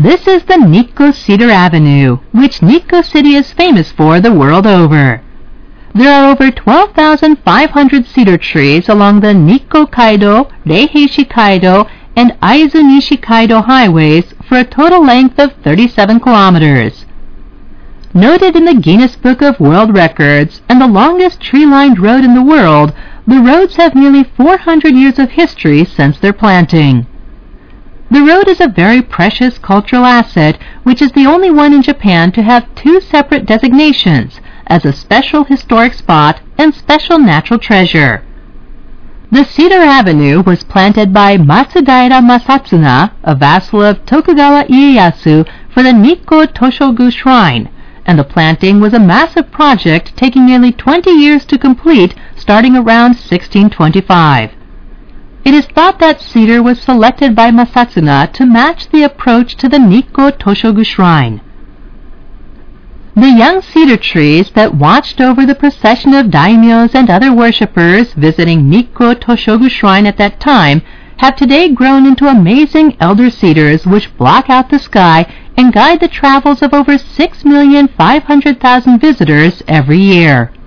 This is the Nikko Cedar Avenue, which Nikko City is famous for the world over. There are over 12,500 cedar trees along the Nikko Kaido, Reiheishi Kaido, and Aizu Nishi-Kaido highways for a total length of 37 kilometers. Noted in the Guinness Book of World Records and the longest tree-lined road in the world, the roads have nearly 400 years of history since their planting. The road is a very precious cultural asset, which is the only one in Japan to have two separate designations as a special historic spot and special natural treasure. The Cedar Avenue was planted by Matsudaira Masatsuna, a vassal of Tokugawa Ieyasu, for the Nikko Toshogu Shrine, and the planting was a massive project taking nearly 20 years to complete, starting around 1625. It is thought that cedar was selected by Masatsuna to match the approach to the Nikko Toshogu Shrine. The young cedar trees that watched over the procession of daimyos and other worshippers visiting Nikko Toshogu Shrine at that time have today grown into amazing elder cedars which block out the sky and guide the travels of over 6,500,000 visitors every year.